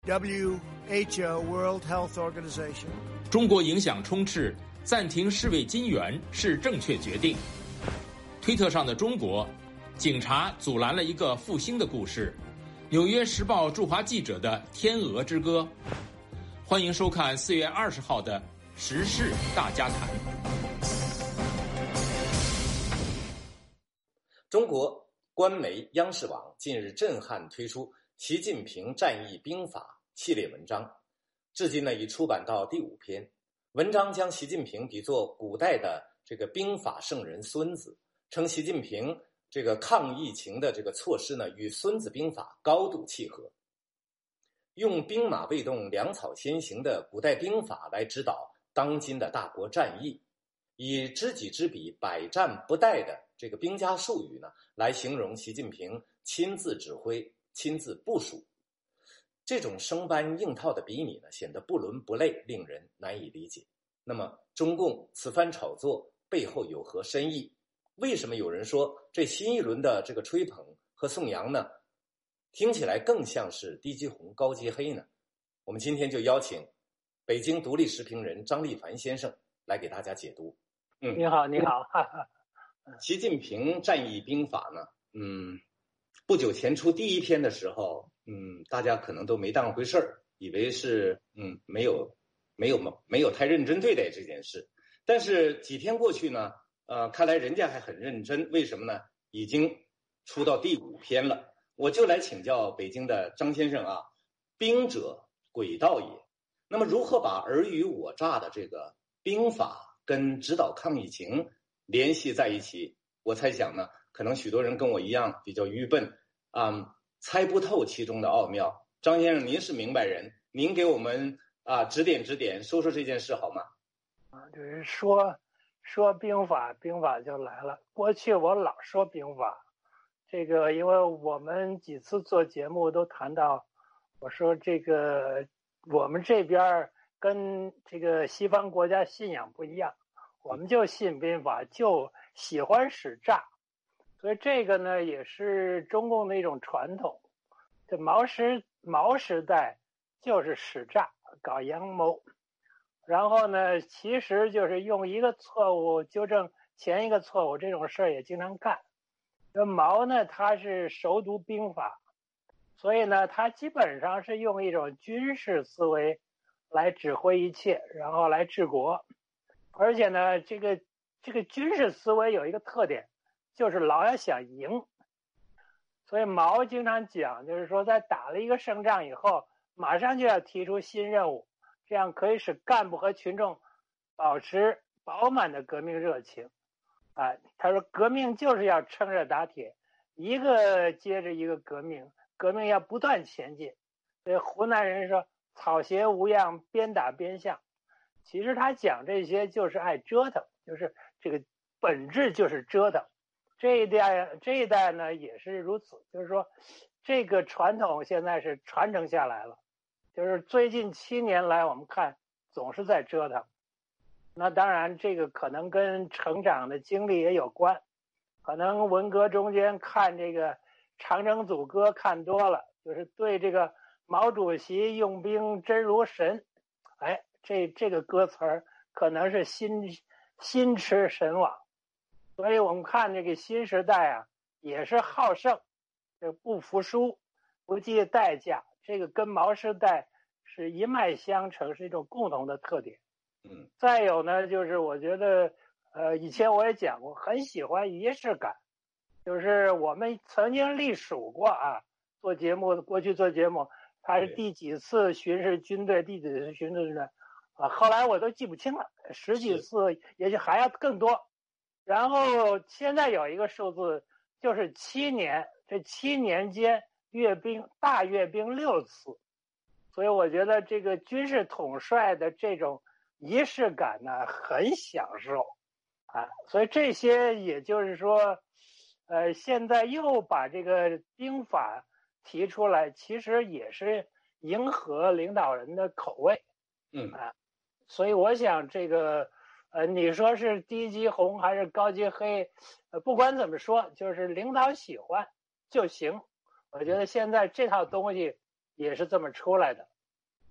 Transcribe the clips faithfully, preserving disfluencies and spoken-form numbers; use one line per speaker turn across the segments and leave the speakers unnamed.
W H O World Health Organization。
中国影响充斥，暂停世卫金援是正确决定。推特上的中国，警察阻拦了一个复兴的故事。纽约时报驻华记者的天鹅之歌。欢迎收看四月二十号的时事大家谈。
中国官媒央视网近日震撼推出《习近平战役兵法》系列文章，至今呢已出版到第五篇。文章将习近平比作古代的这个兵法圣人孙子，称习近平这个抗疫情的这个措施呢与孙子兵法高度契合，用兵马未动，粮草先行的古代兵法来指导当今的大国战役，以知己知彼，百战不殆的这个兵家术语呢来形容习近平亲自指挥、亲自部署。这种生搬硬套的比拟呢，显得不伦不类，令人难以理解。那么，中共此番炒作背后有何深意？为什么有人说这新一轮的这个吹捧和颂扬呢，听起来更像是低级红高级黑呢？我们今天就邀请北京独立时评人张立凡先生来给大家解读。
嗯，你好，你好。
习近平战役兵法呢，嗯，不久前出第一篇的时候，嗯，大家可能都没当回事儿，以为是嗯没有没有没有太认真对待这件事。但是几天过去呢，呃，看来人家还很认真。为什么呢？已经出到第五篇了。我就来请教北京的张先生啊，兵者诡道也。那么如何把尔虞我诈的这个兵法跟指导抗疫情联系在一起？我猜想呢，可能许多人跟我一样比较愚笨啊、嗯，猜不透其中的奥妙。张先生，您是明白人，您给我们啊指点指点，说说这件事好吗？
啊，就是说说兵法，兵法就来了。过去我老说兵法，这个因为我们几次做节目都谈到，我说这个我们这边跟这个西方国家信仰不一样，我们就信兵法，就喜欢使诈，所以这个呢也是中共的一种传统。这毛时毛时代就是使诈，搞阳谋，然后呢其实就是用一个错误纠正前一个错误，这种事儿也经常干。这毛呢他是熟读兵法，所以呢他基本上是用一种军事思维来指挥一切，然后来治国。而且呢这个这个军事思维有一个特点，就是老要想赢。所以毛经常讲，就是说在打了一个胜仗以后，马上就要提出新任务，这样可以使干部和群众保持饱满的革命热情。啊，他说革命就是要趁热打铁，一个接着一个革命，革命要不断前进。所以湖南人说草鞋无恙，边打边向。其实他讲这些就是爱折腾，就是这个本质就是折腾。这一代这一代呢也是如此，就是说这个传统现在是传承下来了，就是最近七年来我们看总是在折腾。那当然这个可能跟成长的经历也有关，可能文革中间看这个长征组歌看多了，就是对这个毛主席用兵真如神，哎，这这个歌词儿可能是心心驰神往。所以我们看这个新时代啊，也是好胜，这不服输，不计代价，这个跟毛时代是一脉相承，是一种共同的特点。
嗯，
再有呢，就是我觉得，呃，以前我也讲过，很喜欢仪式感，就是我们曾经历数过啊，做节目过去做节目，他是第几次巡视军队，第几次巡视军队啊，后来我都记不清了，十几次，也许还要更多。然后现在有一个数字，就是七年，这七年间阅兵大阅兵六次，所以我觉得这个军事统帅的这种仪式感呢，很享受啊。所以这些也就是说，呃，现在又把这个兵法提出来，其实也是迎合领导人的口味，
嗯
啊，所以我想这个。呃，你说是低级红还是高级黑，呃，不管怎么说，就是领导喜欢就行。我觉得现在这套东西也是这么出来的。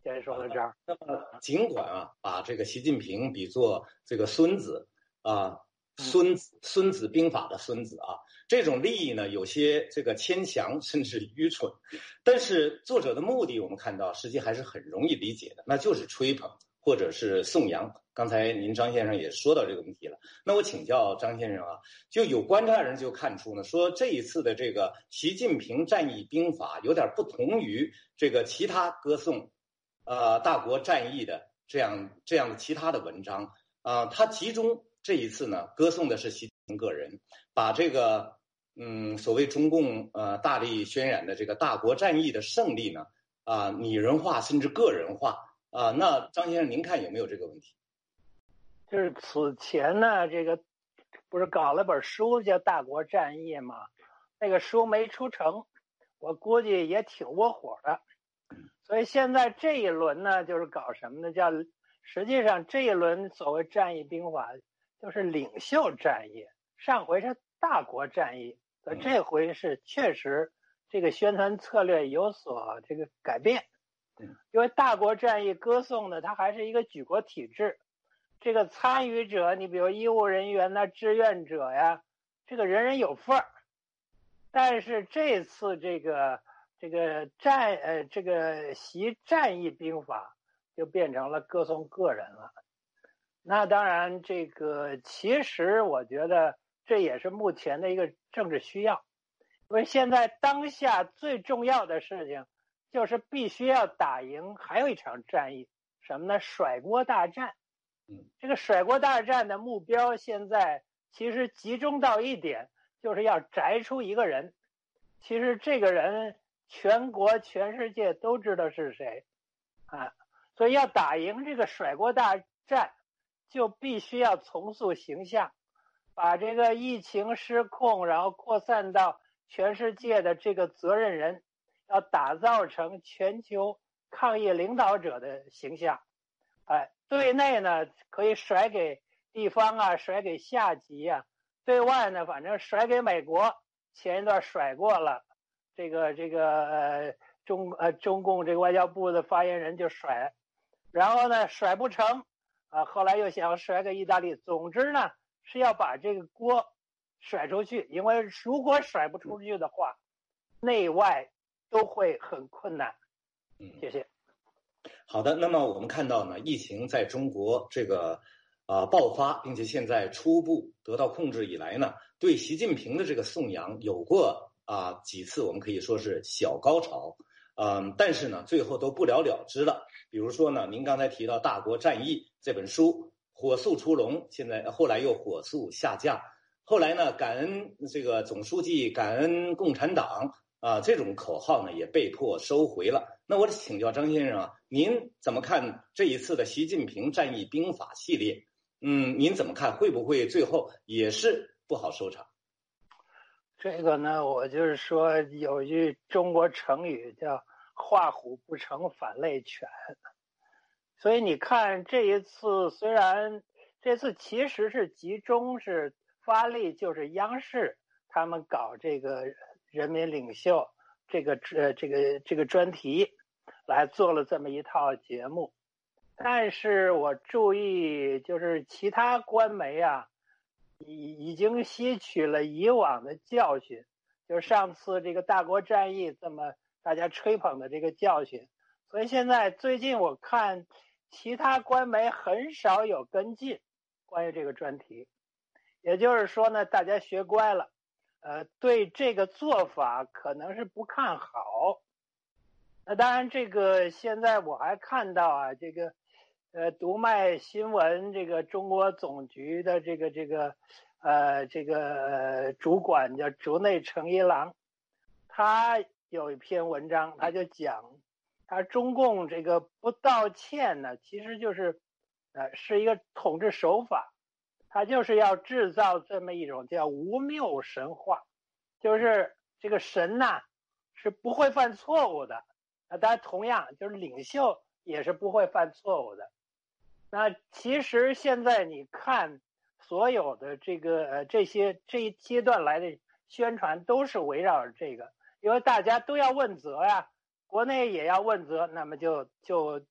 先说到这儿。
那么，尽管啊，把这个习近平比作这个孙子啊，孙子孙子兵法的孙子啊，这种立意呢，有些这个牵强，甚至愚蠢。但是作者的目的，我们看到实际还是很容易理解的，那就是吹捧或者是颂扬。刚才您张先生也说到这个问题了，那我请教张先生啊，就有观察人就看出呢，说这一次的这个习近平战役兵法有点不同于这个其他歌颂呃大国战役的这样这样的其他的文章啊、呃，他集中这一次呢歌颂的是习近平个人，把这个嗯所谓中共呃大力渲染的这个大国战役的胜利呢啊、呃、拟人化甚至个人化啊、呃，那张先生您看有没有这个问题？
就是此前呢，这个不是搞了本书叫《大国战役》吗？那个书没出成，我估计也挺窝火的。所以现在这一轮呢，就是搞什么呢？叫实际上这一轮所谓战役兵法就是领袖战役，上回是大国战役，所以这回是确实这个宣传策略有所这个改变。因为大国战役歌颂的它还是一个举国体制。这个参与者，你比如医务人员呐、志愿者呀，这个人人有份儿。但是这次这个这个战呃这个习战役兵法就变成了歌颂个人了。那当然，这个其实我觉得这也是目前的一个政治需要，因为现在当下最重要的事情就是必须要打赢还有一场战役，什么呢？甩锅大战。这个甩锅大战的目标现在其实集中到一点，就是要摘出一个人。其实这个人全国全世界都知道是谁啊，所以要打赢这个甩锅大战，就必须要重塑形象，把这个疫情失控然后扩散到全世界的这个责任人，要打造成全球抗疫领导者的形象。哎，对内呢可以甩给地方啊，甩给下级啊；对外呢，反正甩给美国，前一段甩过了，这个这个呃中呃中共这个外交部的发言人就甩，然后呢甩不成啊、呃，后来又想甩给意大利。总之呢是要把这个锅甩出去，因为如果甩不出去的话，内外都会很困难。谢谢。
好的，那么我们看到呢，疫情在中国这个啊、呃、爆发，并且现在初步得到控制以来呢，对习近平的这个颂扬有过啊、呃、几次，我们可以说是小高潮，嗯、呃，但是呢，最后都不了了之了。比如说呢，您刚才提到《大国战役》这本书火速出笼，现在后来又火速下架，后来呢，感恩这个总书记，感恩共产党。啊，这种口号呢也被迫收回了。那我请教张先生啊，您怎么看这一次的习近平战役兵法系列？嗯，您怎么看？会不会最后也是不好收场？
这个呢，我就是说有一句中国成语叫“画虎不成反类犬”，所以你看这一次，虽然这次其实是集中是发力，就是央视他们搞这个。人民领袖这个呃这个这个专题来做了这么一套节目，但是我注意就是其他官媒啊已已经吸取了以往的教训，就是上次这个大国战役这么大家吹捧的这个教训，所以现在最近我看其他官媒很少有跟进关于这个专题，也就是说呢，大家学乖了。呃，对这个做法可能是不看好。那当然，这个现在我还看到啊，这个呃，读卖新闻这个中国总局的这个这个呃这个、呃、主管叫竹内诚一郎，他有一篇文章，他就讲，他中共这个不道歉呢，其实就是呃是一个统治手法。他就是要制造这么一种叫无谬神话，就是这个神呐、啊、是不会犯错误的，那当然同样就是领袖也是不会犯错误的。那其实现在你看所有的这个呃这些这一阶段来的宣传都是围绕着这个，因为大家都要问责呀，国内也要问责，那么就就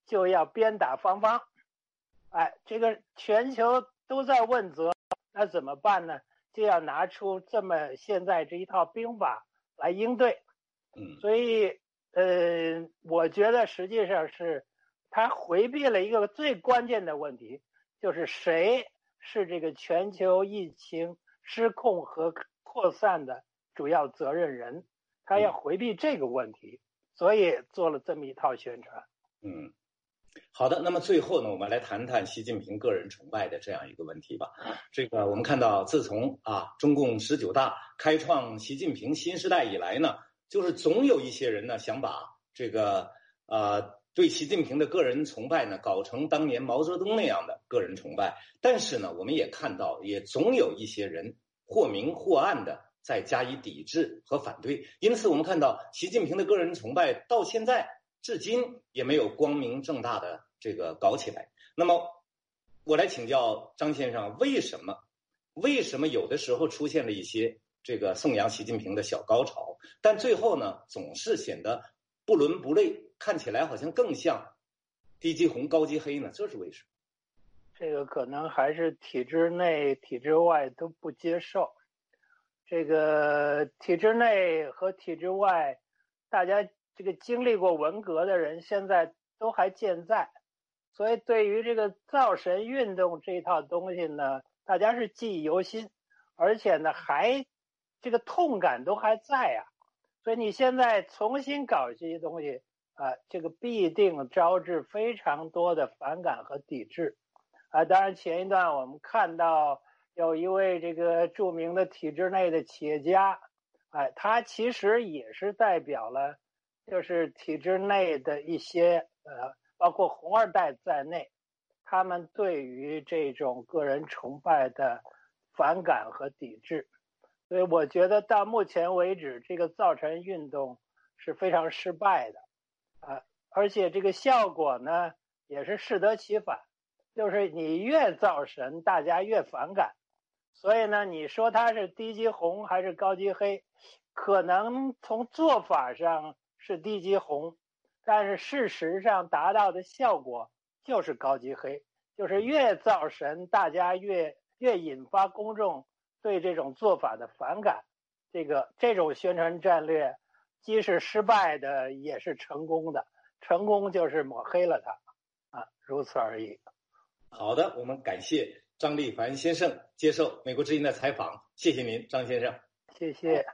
就要鞭打方方。哎，这个全球都在问责，那怎么办呢？就要拿出这么现在这一套兵法来应对。
嗯，
所以呃，我觉得实际上是他回避了一个最关键的问题，就是谁是这个全球疫情失控和扩散的主要责任人，他要回避这个问题，所以做了这么一套宣传。
嗯，好的，那么最后呢，我们来谈谈习近平个人崇拜的这样一个问题吧。这个我们看到，自从啊中共十九大开创习近平新时代以来呢，就是总有一些人呢想把这个呃对习近平的个人崇拜呢搞成当年毛泽东那样的个人崇拜，但是呢，我们也看到，也总有一些人或明或暗的在加以抵制和反对。因此，我们看到习近平的个人崇拜到现在至今也没有光明正大的这个搞起来。那么，我来请教张先生，为什么为什么有的时候出现了一些这个颂扬习近平的小高潮，但最后呢，总是显得不伦不类，看起来好像更像低级红高级黑呢？这是为什么？
这个可能还是体制内、体制外都不接受。这个体制内和体制外，大家这个经历过文革的人现在都还健在，所以对于这个造神运动这一套东西呢，大家是记忆犹新，而且呢还这个痛感都还在啊。所以你现在重新搞这些东西啊，这个必定招致非常多的反感和抵制啊。当然前一段我们看到有一位这个著名的体制内的企业家，哎，他其实也是代表了就是体制内的一些呃，包括红二代在内，他们对于这种个人崇拜的反感和抵制。所以我觉得到目前为止，这个造神运动是非常失败的啊，而且这个效果呢也是适得其反，就是你越造神，大家越反感。所以呢，你说它是低级红还是高级黑，可能从做法上是低级红，但是事实上达到的效果就是高级黑，就是越造神，大家越越引发公众对这种做法的反感。这个这种宣传战略既是失败的，也是成功的。成功就是抹黑了它啊，如此而已。
好的，我们感谢张立凡先生接受美国之音的采访，谢谢您，张先生。
谢谢。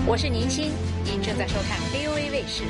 我是宁鑫，您正在收看 V O A 卫视。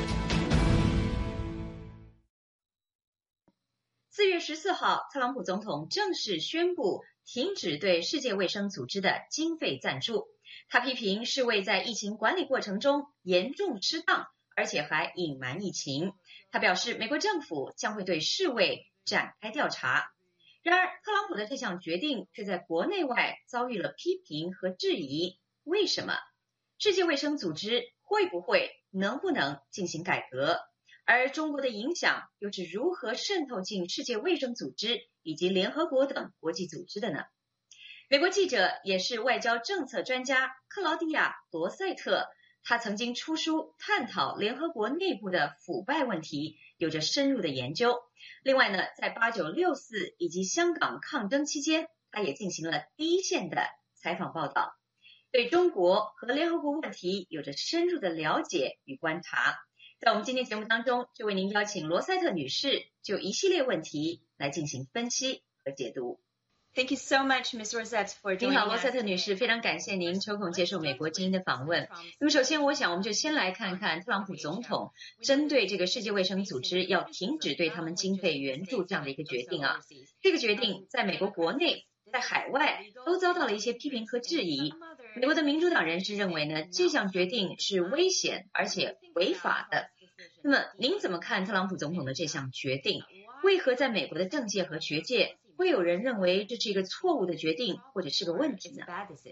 四月十四号，特朗普总统正式宣布停止对世界卫生组织的经费赞助。他批评世卫在疫情管理过程中严重失当，而且还隐瞒疫情。他表示，美国政府将会对世卫展开调查。然而，特朗普的这项决定却在国内外遭遇了批评和质疑。为什么？世界卫生组织会不会、能不能进行改革？而中国的影响又是如何渗透进世界卫生组织以及联合国等国际组织的呢？美国记者也是外交政策专家克劳迪亚·罗塞特，他曾经出书探讨联合国内部的腐败问题，有着深入的研究。另外呢，在八九六四以及香港抗争期间，他也进行了第一线的采访报道，对中国和联合国问题有着深入的了解与观察。在我们今天节目当中，就为您邀请罗塞特女士就一系列问题来进行分析和解读。
Thank you so much, Miz Rosette, for joining us.
您好，罗塞特女士，非常感谢您抽空接受美国之音的访问。那么首先我想我们就先来看看特朗普总统针对这个世界卫生组织要停止对他们经费援助这样的一个决定啊。这个决定在美国国内在海外都遭到了一些批评和质疑。美国的民主党人士认为呢，这项决定是危险而且违法的。那么您怎么看特朗普总统的这项决定？为何在美国的政界和学界会有人认为这是一个错误的决定或者是个问题呢？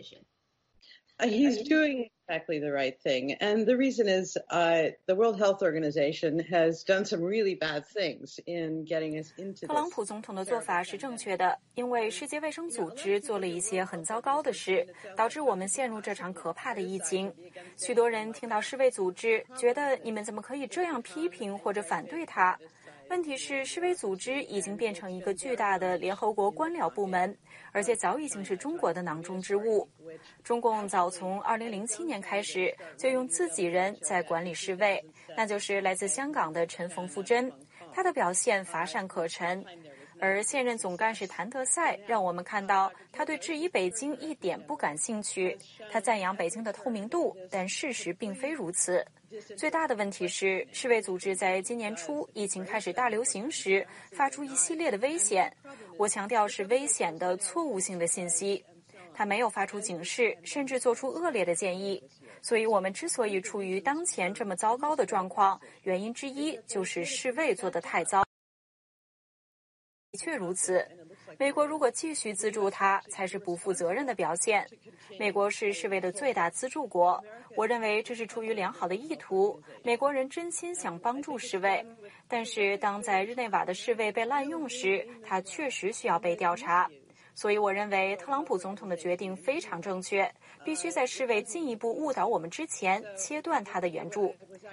He's doing exactly the right thing. And the reason is uh, the World Health Organization has done some really bad things in getting us into this.
特朗普总统的做法是正确的，因为世界卫生组织做了一些很糟糕的事，导致我们陷入这场可怕的疫情。许多人听到世卫组织，觉得你们怎么可以这样批评或者反对它？问题是，世卫组织已经变成一个巨大的联合国官僚部门，而且早已经是中国的囊中之物。中共早从二零零七年开始就用自己人在管理世卫，那就是来自香港的陈冯富珍，他的表现乏善可陈。而现任总干事谭德赛让我们看到，他对质疑北京一点不感兴趣。他赞扬北京的透明度，但事实并非如此。最大的问题是，世卫组织在今年初疫情开始大流行时，发出一系列的危险。我强调是危险的错误性的信息。他没有发出警示，甚至做出恶劣的建议。所以我们之所以处于当前这么糟糕的状况，原因之一就是世卫做得太糟。的确如此，美国如果继续资助它，才是不负责任的表现。美国是世卫的最大资助国，我认为这是出于良好的意图，美国人真心想帮助世卫。但是当在日内瓦的世卫被滥用时，它确实需要被调查。所以我认为特朗普总统的决定非常正确，必须在世卫进一步误导我们之前切断他的援助。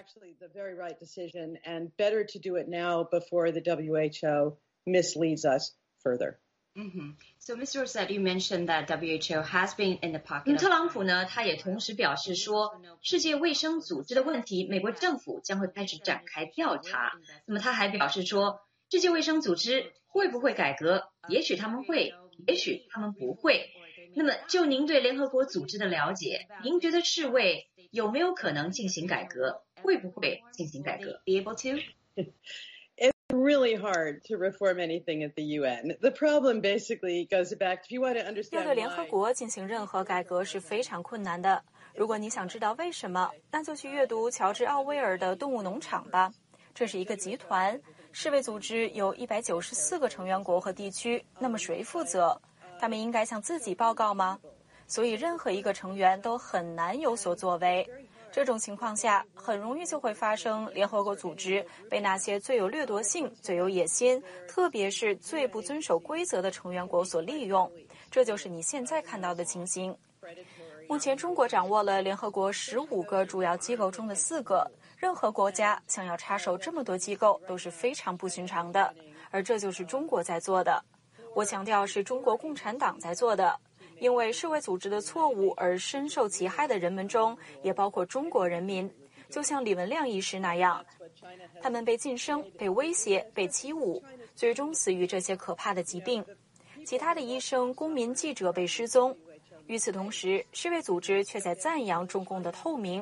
misleads us further.
Mm-hmm. So, Miz Rosette, you mentioned that W H O has been in the pocket.
特朗普呢，他也同时表示说，世界卫生组织的问题，美国政府将会开始展开调查。那么他还表示说，世界卫生组织会不会改革？也许他们会，也许他们不会。那么，就您对联合国组织的了解，您觉得世卫有没有可能进行改革？会不会进行改革
？Be able to?
Really hard to reform anything at the U N. The problem basically goes back, if you want to understand why.
要对联合国进行任何改革是非常困难的。如果你想知道为什么，那就去阅读乔治·奥威尔的《动物农场》吧。这是一个集团，世卫组织有一百九十四个成员国和地区，那么谁负责？他们应该向自己报告吗？所以任何一个成员都很难有所作为。这种情况下，很容易就会发生联合国组织被那些最有掠夺性、最有野心，特别是最不遵守规则的成员国所利用。这就是你现在看到的情形。目前，中国掌握了联合国十五个主要机构中的四个。任何国家想要插手这么多机构都是非常不寻常的，而这就是中国在做的。我强调是中国共产党在做的。因为世卫组织的错误而深受其害的人们中，也包括中国人民，就像李文亮医师那样，他们被晋升、被威胁、被欺侮，最终死于这些可怕的疾病。其他的医生、公民、记者被失踪。与此同时，世卫组织却在赞扬中共的透明，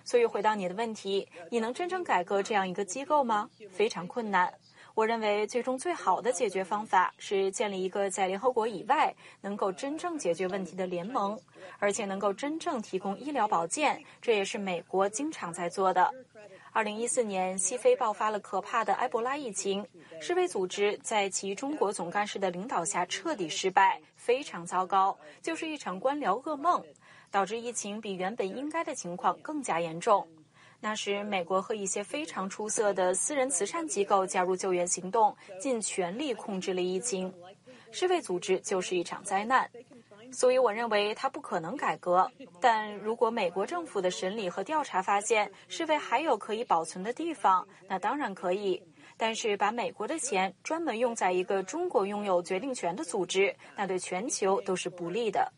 所以回到你的问题，你能真正改革这样一个机构吗？非常困难。我认为最终最好的解决方法是建立一个在联合国以外能够真正解决问题的联盟，而且能够真正提供医疗保健，这也是美国经常在做的。二零一四年，西非爆发了可怕的埃博拉疫情，世卫组织在其中国总干事的领导下彻底失败，非常糟糕，就是一场官僚噩梦，导致疫情比原本应该的情况更加严重。那时，美国和一些非常出色的私人慈善机构加入救援行动，尽全力控制了疫情。世卫组织就是一场灾难，所以我认为它不可能改革。但如果美国政府的审理和调查发现世卫还有可以保存的地方，那当然可以。但是把美国的钱专门用在一个中国拥有决定权的组织，那对全球都是不利的。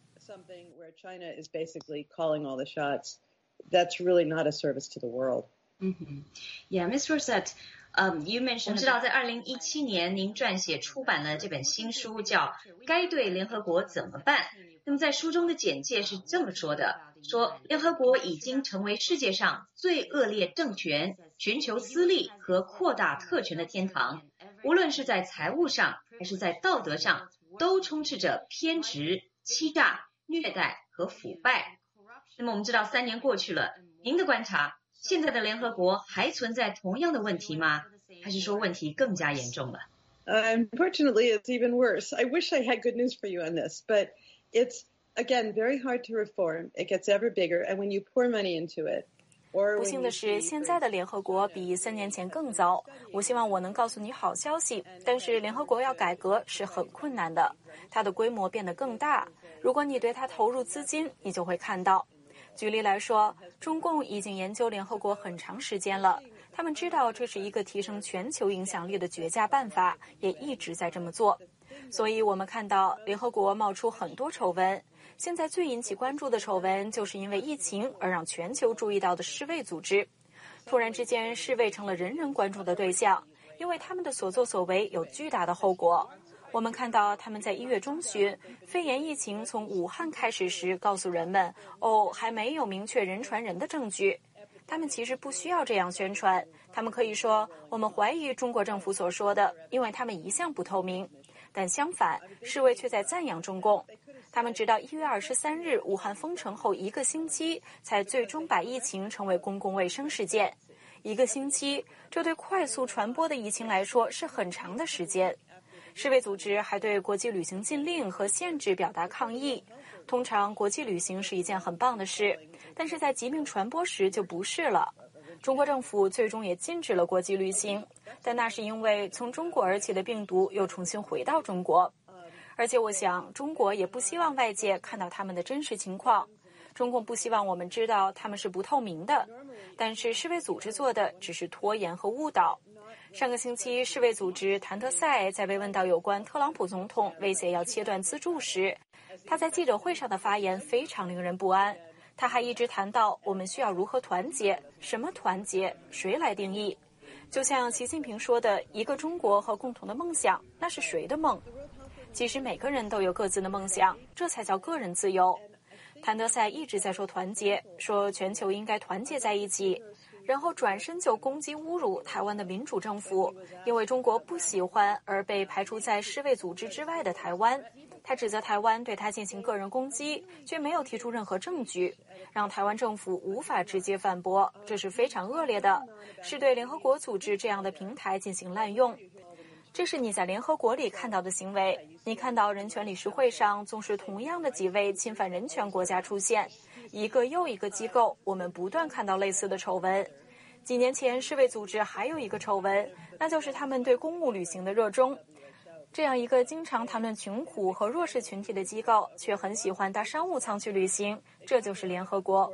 That's really not a service to the world.
Mm-hmm. Yeah, Miz Rosette, um, you mentioned.
我们知道，在二零一七年，您撰写出版了这本新书，叫《该对联合国怎么办》。那么在书中的简介是这么说的：说联合国已经成为世界上最恶劣政权、寻求私利和扩大特权的天堂，无论是在财务上还是在道德上，都充斥着偏执、欺诈、虐待和腐败。那么我们知道，三年过去了，您的观察，现在的联合国还存在同样的问题吗？还是说问题更加严重了？
Unfortunately, it's even worse. I wish I had good news for you on this, but it's, again, very hard to reform. It gets ever bigger, and when you pour money into it,
不幸的是，现在的联合国比三年前更糟。我希望我能告诉你好消息，但是联合国要改革是很困难的，它的规模变得更大。如果你对它投入资金，你就会看到。举例来说，中共已经研究联合国很长时间了，他们知道这是一个提升全球影响力的绝佳办法，也一直在这么做。所以我们看到联合国冒出很多丑闻，现在最引起关注的丑闻就是因为疫情而让全球注意到的世卫组织。突然之间，世卫成了人人关注的对象，因为他们的所作所为有巨大的后果。我们看到他们在一月中旬，肺炎疫情从武汉开始时告诉人们，哦，还没有明确人传人的证据。他们其实不需要这样宣传，他们可以说我们怀疑中国政府所说的，因为他们一向不透明。但相反，世卫却在赞扬中共。他们直到一月二十三日武汉封城后一个星期，才最终把疫情称为公共卫生事件。一个星期，这对快速传播的疫情来说是很长的时间。世卫组织还对国际旅行禁令和限制表达抗议。通常国际旅行是一件很棒的事，但是在疾病传播时就不是了。中国政府最终也禁止了国际旅行，但那是因为从中国而起的病毒又重新回到中国。而且我想，中国也不希望外界看到他们的真实情况。中共不希望我们知道他们是不透明的，但是世卫组织做的只是拖延和误导。上个星期，世卫组织谭德赛在被问到有关特朗普总统威胁要切断资助时，他在记者会上的发言非常令人不安。他还一直谈到我们需要如何团结，什么团结，谁来定义？就像习近平说的，一个中国和共同的梦想，那是谁的梦？其实每个人都有各自的梦想，这才叫个人自由。谭德赛一直在说团结，说全球应该团结在一起，然后转身就攻击侮辱台湾的民主政府，因为中国不喜欢而被排除在世卫组织之外的台湾。他指责台湾对他进行个人攻击，却没有提出任何证据，让台湾政府无法直接反驳，这是非常恶劣的，是对联合国组织这样的平台进行滥用。这是你在联合国里看到的行为，你看到人权理事会上总是同样的几位侵犯人权国家出现，一个又一个机构，我们不断看到类似的丑闻。几年前，世卫组织还有一个丑闻，那就是他们对公务旅行的热衷。这样一个经常谈论穷苦和弱势群体的机构，却很喜欢搭商务舱去旅行，这就是联合国。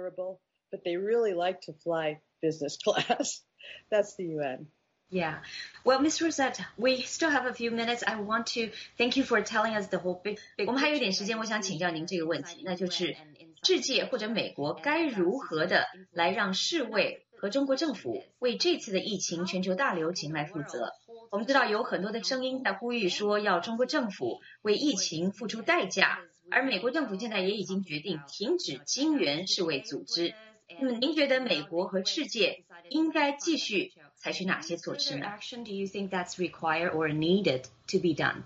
But they really like to fly business class. That's the U N.
Yeah. Well, Miz Rosette, we still have a few minutes. I want to thank you for telling us the whole big, big... 我们还有一点时间，我想请教您这个问题，那就是世界或者美国该如何的来让世卫和中国政府为这次的疫情全球大流行来负责。我们知道有很多的声音在呼吁说要中国政府为疫情付出代价，而美国政府现在也已经决定停止金援世卫组织。 那么您觉得美国和世界应该继续采取哪些措施呢？
Action do you think that's required or needed to be done?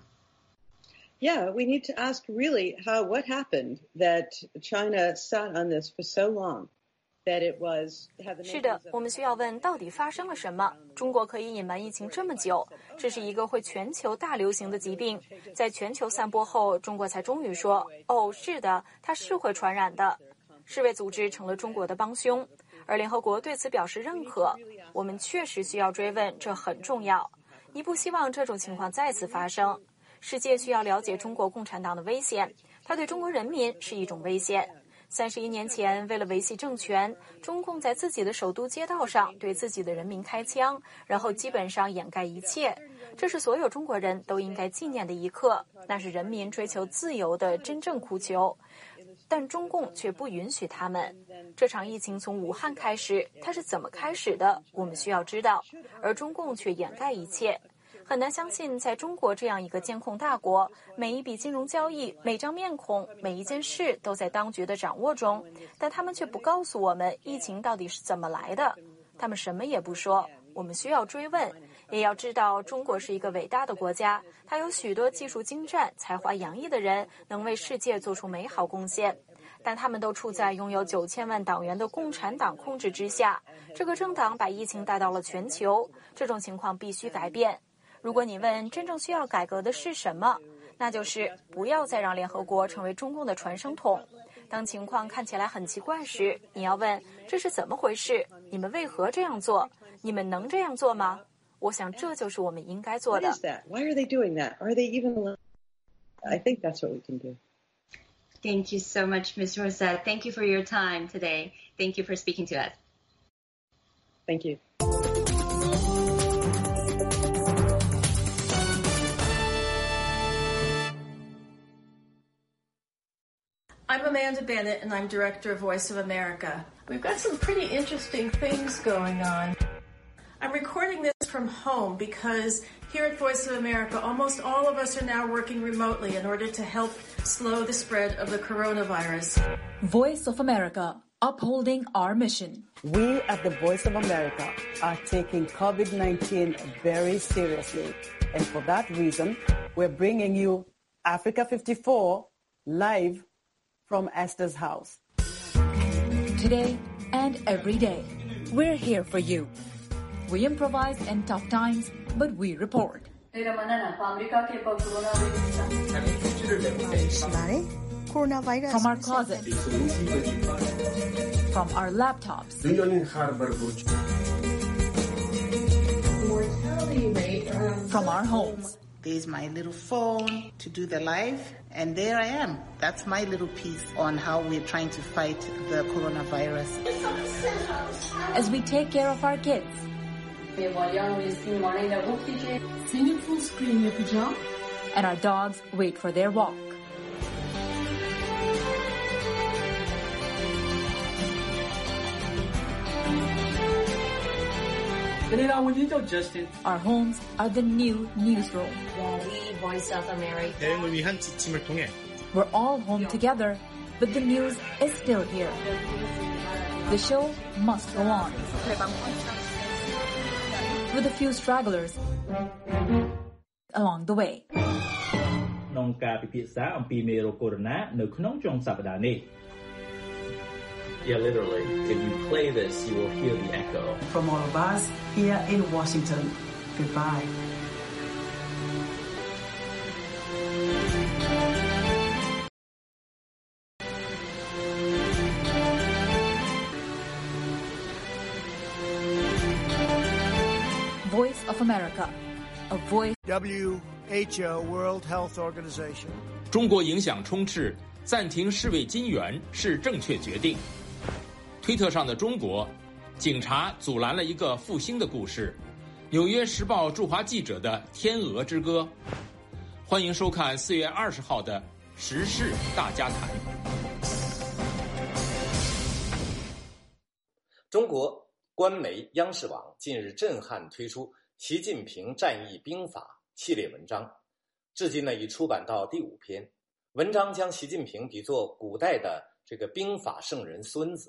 Yeah, we need to ask really how what happened that China sat on this for so long that it was.
是的，我们需要问到底发生了什么？中国可以隐瞒疫情这么久，这是一个会全球大流行的疾病，在全球散播后，中国才终于说：“哦，是的，它是会传染的。”世卫组织成了中国的帮凶，而联合国对此表示认可。我们确实需要追问，这很重要。你不希望这种情况再次发生。世界需要了解中国共产党的危险，它对中国人民是一种危险。三十一年前，为了维系政权，中共在自己的首都街道上对自己的人民开枪，然后基本上掩盖一切。这是所有中国人都应该纪念的一刻，那是人民追求自由的真正哭求。但中共却不允许他们。这场疫情从武汉开始，它是怎么开始的？我们需要知道，而中共却掩盖一切。很难相信，在中国这样一个监控大国，每一笔金融交易、每张面孔、每一件事都在当局的掌握中，但他们却不告诉我们疫情到底是怎么来的。他们什么也不说。我们需要追问，也要知道中国是一个伟大的国家，它有许多技术精湛、才华洋溢的人，能为世界做出美好贡献。但他们都处在拥有九千万党员的共产党控制之下，这个政党把疫情带到了全球，这种情况必须改变。如果你问真正需要改革的是什么，那就是不要再让联合国成为中共的传声筒。当情况看起来很奇怪时，你要问这是怎么回事？你们为何这样做？你们能这样做吗？我想这就是我们应该做的。
What is that? Why are they doing that? Are they even? I think that's what we can do.
Thank you so much, Miz Rosa. Thank you for your time today. Thank you for speaking to us.
Thank you.
I'm Amanda Bennett, and I'm director of Voice of America. We've got some pretty interesting things going on. I'm recording this from home because here at Voice of America, almost all of us are now working remotely in order to help slow the spread of the coronavirus.
Voice of America, upholding our mission.
We at the Voice of America are taking COVID nineteen very seriously. And for that reason, we're bringing you Africa fifty-four live from Esther's house.
Today and every day, we're here for you. We improvise in tough times, but we report. From our closets, from our laptops, from our homes.
There's my little phone to do the live, and there I am. That's my little piece on how we're trying to fight the coronavirus.
As we take care of our kids,
Singing full screen, your pajama.
And our dogs wait for their walk. Our homes are the new newsroom.
We Voice of America.
대응을 위한 지침을 통해
We're all home together, but the news is still here. The show must go on. With a few stragglers along the way.
ក្នុងការពិភាក្សាអំពីមេរោគកូវីដ -នៅក្នុងចុងសប្តាហ៍នេះ
Yeah, literally. If you play this, you will hear the echo.
From all of us here in Washington, goodbye.
Voice of America, a voice.
W H O World Health Organization.
中国影响充斥，暂停世卫金援是正确决定。推特上的中国，警察阻拦了一个复兴的故事。纽约时报驻华记者的天鹅之歌。欢迎收看四月二十号的时事大家谈。
中国官媒央视网近日震撼推出《习近平战役兵法》系列文章，至今呢已出版到第五篇。文章将习近平比作古代的这个兵法圣人孙子，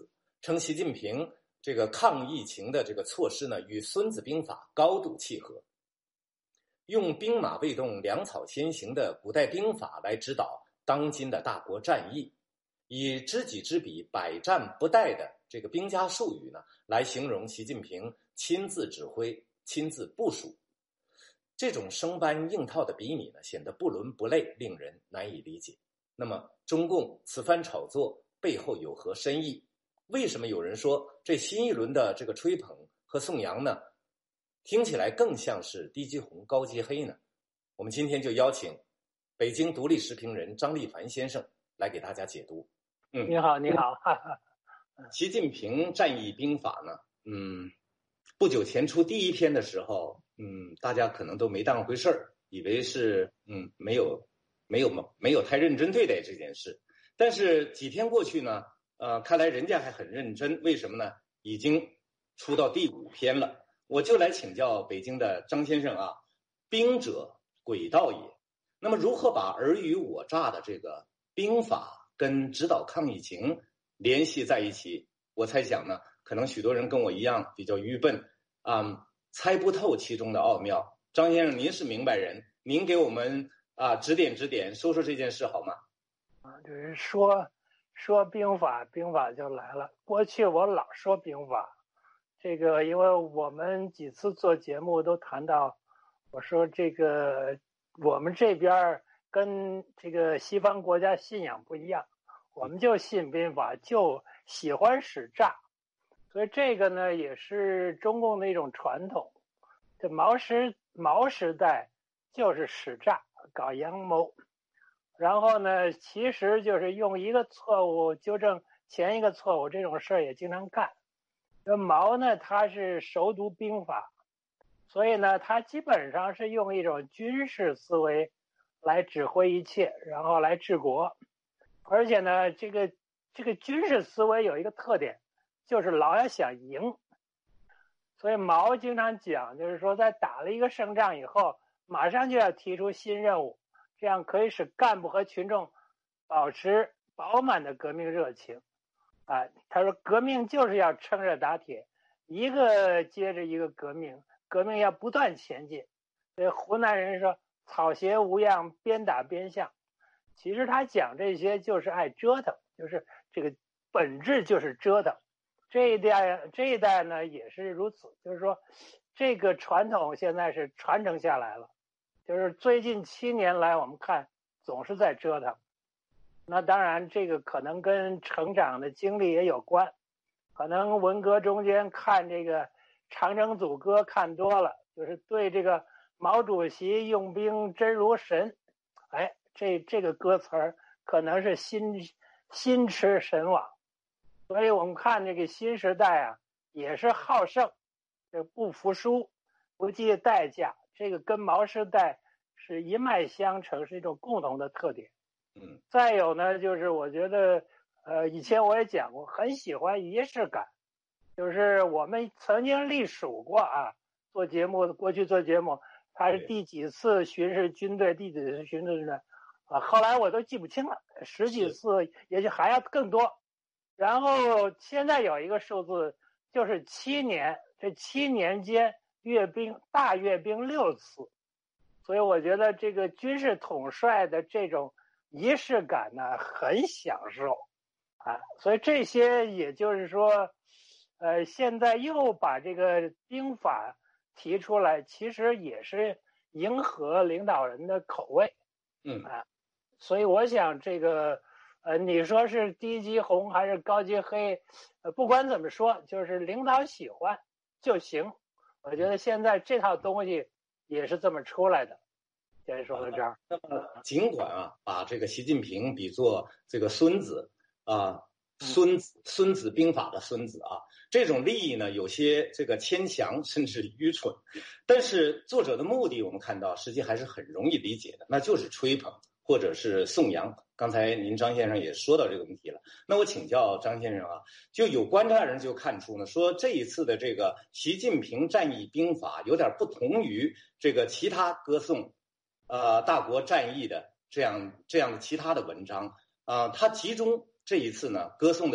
称习近平这个抗疫情的这个措施呢，与《孙子兵法》高度契合，用兵马未动，粮草先行的古代兵法来指导当今的大国战役，以知己知彼，百战不殆的这个兵家术语呢，来形容习近平亲自指挥、亲自部署。这种生搬硬套的比拟呢，显得不伦不类，令人难以理解。那么，中共此番炒作背后有何深意？为什么有人说这新一轮的这个吹捧和颂扬呢，听起来更像是低级红高级黑呢？我们今天就邀请北京独立时评人张立凡先生来给大家解读。
嗯，你好，你好。
习近平战役兵法呢，嗯，不久前出第一篇的时候，嗯，大家可能都没当回事儿，以为是嗯没有没有没有太认真对待这件事。但是几天过去呢，呃，看来人家还很认真。为什么呢？已经出到第五篇了。我就来请教北京的张先生啊，兵者诡道也。那么如何把尔虞我诈的这个兵法跟指导抗疫情联系在一起？我猜想呢，可能许多人跟我一样比较愚笨啊、嗯，猜不透其中的奥妙。张先生，您是明白人，您给我们啊指点指点，说说这件事好吗？
啊，就是说说兵法，兵法就来了。过去我老说兵法，这个因为我们几次做节目都谈到，我说这个我们这边跟这个西方国家信仰不一样，我们就信兵法，就喜欢使诈，所以这个呢也是中共的一种传统。这毛时毛时代就是使诈，搞阳谋，然后呢，其实就是用一个错误纠正前一个错误，这种事儿也经常干。那毛呢，他是熟读兵法，所以呢，他基本上是用一种军事思维来指挥一切，然后来治国。而且呢，这个这个军事思维有一个特点，就是老要想赢。所以毛经常讲，就是说在打了一个胜仗以后，马上就要提出新任务，这样可以使干部和群众保持饱满的革命热情。啊，他说革命就是要趁热打铁，一个接着一个革命，革命要不断前进。所以湖南人说草鞋无恙，边打边向。其实他讲这些就是爱折腾，就是这个本质就是折腾。这一代这一代呢也是如此，就是说这个传统现在是传承下来了，就是最近七年来我们看总是在折腾。那当然这个可能跟成长的经历也有关，可能文革中间看这个长征组歌看多了，就是对这个毛主席用兵真如神，哎，这这个歌词儿可能是心心驰神往。所以我们看这个新时代啊，也是好胜，这不服输，不计代价，这个跟毛时代是一脉相承，是一种共同的特点。
嗯，
再有呢，就是我觉得，呃，以前我也讲过，很喜欢仪式感，就是我们曾经历数过啊，做节目过去做节目，他是第几次巡视军队，第几次巡视军队啊，后来我都记不清了，十几次，也许还要更多。然后现在有一个数字，就是七年，这七年间阅兵大阅兵六次，所以我觉得这个军事统帅的这种仪式感呢，很享受啊。所以这些也就是说，呃，现在又把这个兵法提出来，其实也是迎合领导人的口味，
嗯
啊，所以我想这个。呃，你说是低级红还是高级黑，呃，不管怎么说，就是领导喜欢就行。我觉得现在这套东西也是这么出来的。先说到这儿。
那么，尽管啊，把这个习近平比作这个孙子啊，孙子孙子兵法的孙子啊，这种立意呢，有些这个牵强甚至愚蠢，但是作者的目的我们看到，实际还是很容易理解的，那就是吹捧或者是颂扬。刚才您张先生也说到这个问题了，那我请教张先生啊，就有观察人就看出呢，说这一次的这个习近平战役兵法有点不同于这个其他歌颂呃大国战役的这样这样的其他的文章啊、呃，它集中这一次呢歌颂的是习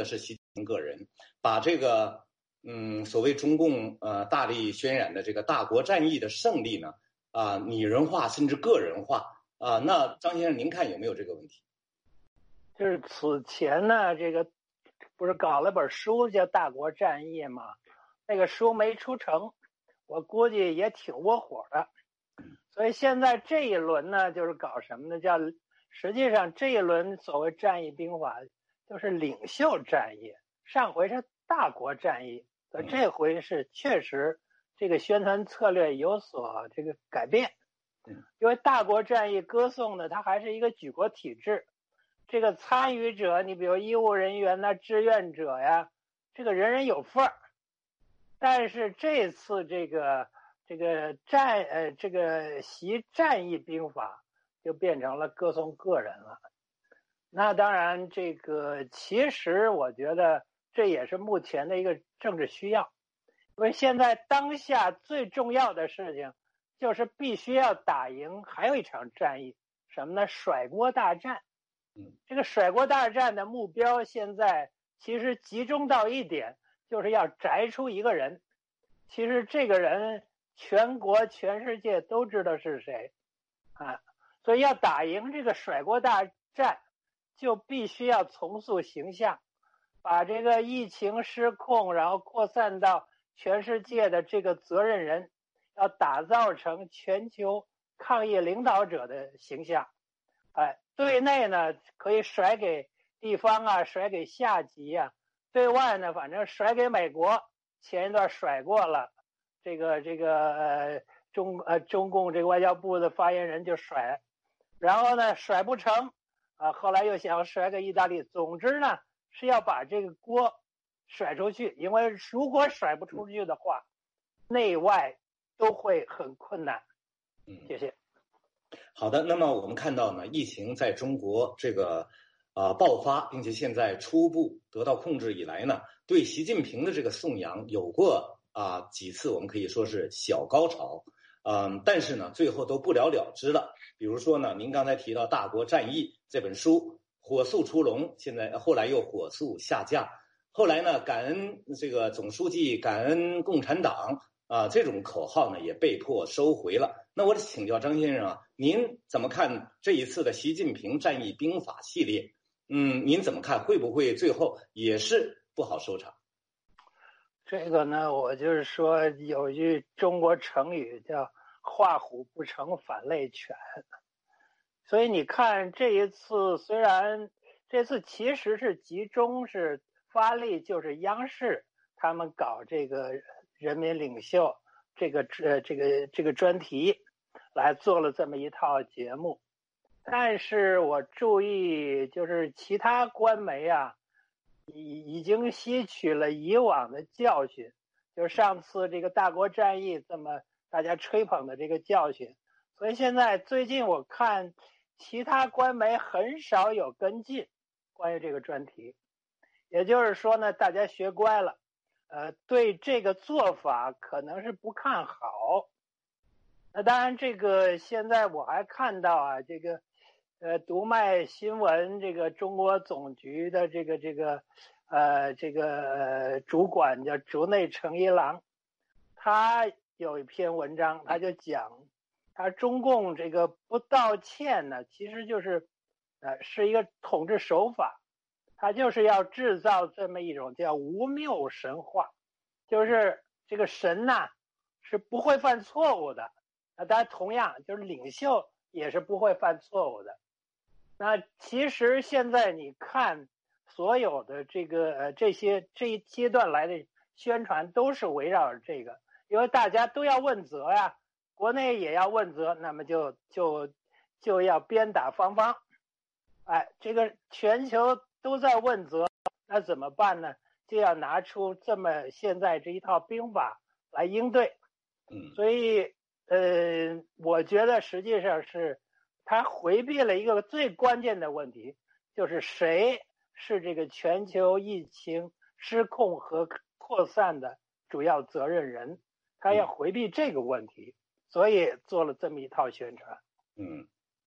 个人，把这个嗯所谓中共呃大力渲染的这个大国战役的胜利呢啊、呃、拟人化甚至个人化啊、呃，那张先生您看有没有这个问题？
就是此前呢，这个不是搞了本书叫《大国战役》吗？那个书没出成，我估计也挺窝火的。所以现在这一轮呢，就是搞什么呢？叫实际上这一轮所谓战役兵法就是领袖战役，上回是大国战役，所以这回是确实这个宣传策略有所这个改变。因为大国战役歌颂的它还是一个举国体制，这个参与者，你比如医务人员呐、志愿者呀，这个人人有份儿。但是这次这个这个战呃这个习战役兵法就变成了歌颂个人了。那当然，这个其实我觉得这也是目前的一个政治需要，因为现在当下最重要的事情就是必须要打赢还有一场战役，什么呢？甩锅大战。这个甩锅大战的目标现在其实集中到一点，就是要摘出一个人。其实这个人全国全世界都知道是谁啊，所以要打赢这个甩锅大战，就必须要重塑形象，把这个疫情失控然后扩散到全世界的这个责任人，要打造成全球抗疫领导者的形象。哎，对内呢可以甩给地方啊，甩给下级啊，对外呢反正甩给美国，前一段甩过了，这个这个呃中呃中共这个外交部的发言人就甩，然后呢甩不成啊，后来又想甩给意大利。总之呢是要把这个锅甩出去，因为如果甩不出去的话，内外都会很困难。谢谢。
好的，那么我们看到呢，疫情在中国这个啊、呃、爆发，并且现在初步得到控制以来呢，对习近平的这个颂扬有过啊、呃、几次，我们可以说是小高潮，嗯、呃，但是呢，最后都不了了之了。比如说呢，您刚才提到《大国战役》这本书火速出笼，现在后来又火速下架，后来呢，感恩这个总书记，感恩共产党。啊，这种口号呢也被迫收回了。那我请教张先生啊，您怎么看这一次的习近平战役兵法系列？嗯，您怎么看？会不会最后也是不好收场？
这个呢，我就是说有一句中国成语叫“画虎不成反类犬”，所以你看这一次，虽然这次其实是集中是发力，就是央视他们搞这个。人民领袖这个呃这个这个专题来做了这么一套节目，但是我注意就是其他官媒啊已已经吸取了以往的教训，就是上次这个大国战役这么大家吹捧的这个教训，所以现在最近我看其他官媒很少有跟进关于这个专题，也就是说呢，大家学乖了。呃，对这个做法可能是不看好。那当然，这个现在我还看到啊，这个呃，读卖新闻这个中国总局的这个这个呃这个、呃、主管叫竹内诚一郎，他有一篇文章，他就讲，他中共这个不道歉呢，其实就是呃是一个统治手法。他就是要制造这么一种叫无谬神话，就是这个神呐、啊、是不会犯错误的，那当然同样就是领袖也是不会犯错误的。那其实现在你看所有的这个呃这些这一阶段来的宣传都是围绕着这个，因为大家都要问责呀，国内也要问责，那么就就就要鞭打方方，哎，这个全球都在问责，那怎么办呢？就要拿出这么现在这一套兵法来应对。
嗯，
所以呃，我觉得实际上是他回避了一个最关键的问题，就是谁是这个全球疫情失控和扩散的主要责任人，他要回避这个问题，所以做了这么一套宣传。
嗯。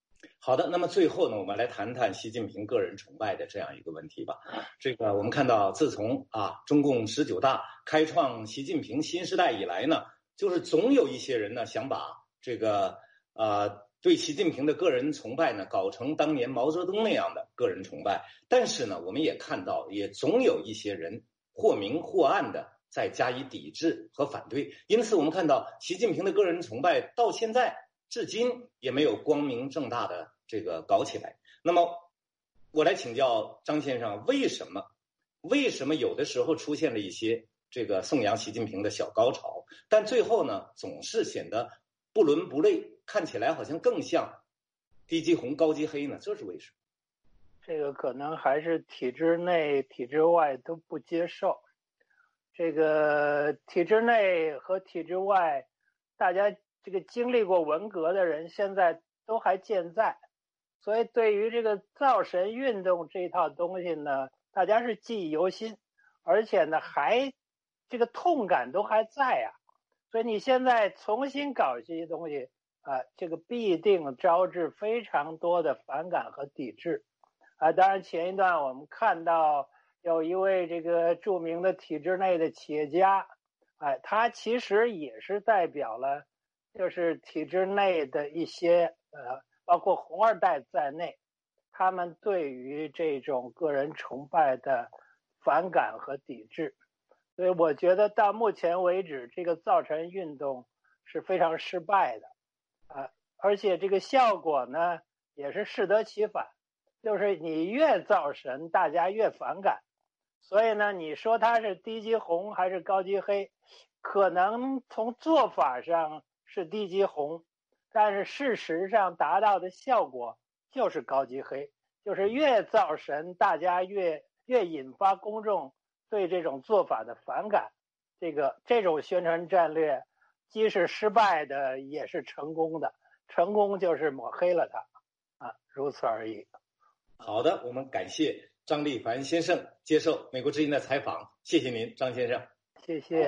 好的，那么最后呢，我们来谈谈习近平个人崇拜的这样一个问题吧。这个我们看到，自从啊中共十九大开创习近平新时代以来呢，就是总有一些人呢想把这个呃对习近平的个人崇拜呢搞成当年毛泽东那样的个人崇拜。但是呢，我们也看到，也总有一些人或明或暗的在加以抵制和反对。因此，我们看到习近平的个人崇拜到现在至今也没有光明正大的这个搞起来。那么我来请教张先生，为什么为什么有的时候出现了一些这个颂扬习近平的小高潮，但最后呢总是显得不伦不类，看起来好像更像低级红高级黑呢？这是为什么？
这个可能还是体制内体制外都不接受。这个体制内和体制外，大家这个经历过文革的人现在都还健在，所以对于这个造神运动这套东西呢，大家是记忆犹新，而且呢还这个痛感都还在啊。所以你现在重新搞这些东西啊，这个必定招致非常多的反感和抵制啊。当然前一段我们看到有一位这个著名的体制内的企业家，哎，他其实也是代表了就是体制内的一些呃，包括红二代在内，他们对于这种个人崇拜的反感和抵制。所以我觉得到目前为止，这个造神运动是非常失败的啊，而且这个效果呢也是适得其反，就是你越造神，大家越反感。所以呢，你说它是低级红还是高级黑，可能从做法上是低级红，但是事实上达到的效果就是高级黑，就是越造神，大家越越引发公众对这种做法的反感。这个这种宣传战略既是失败的，也是成功的。成功就是抹黑了它啊，如此而已。
好的，我们感谢张立凡先生接受美国之音的采访，谢谢您，张先生。
谢谢。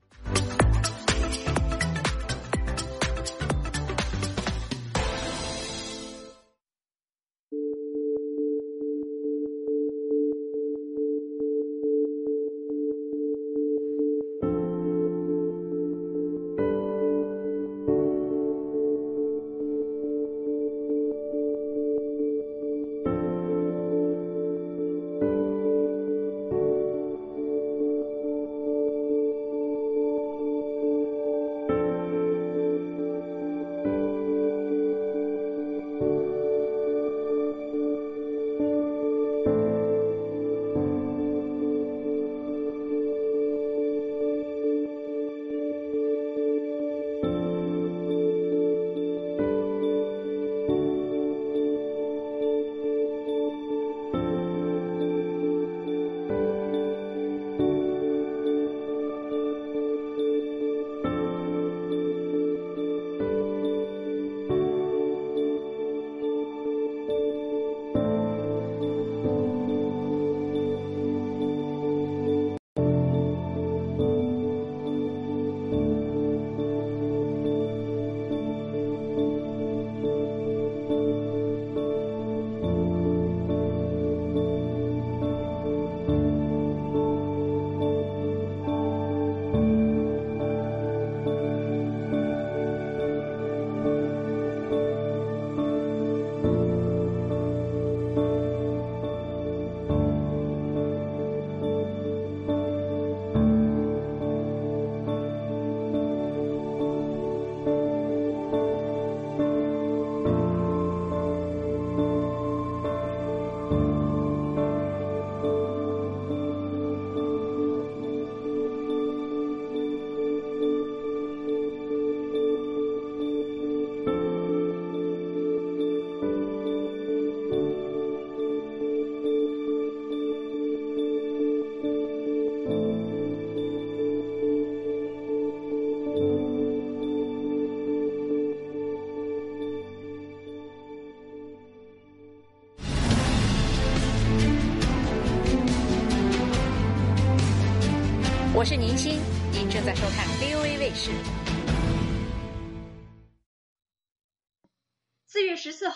我是宁欣，您正在收看 V O A 卫视。
四月十四号。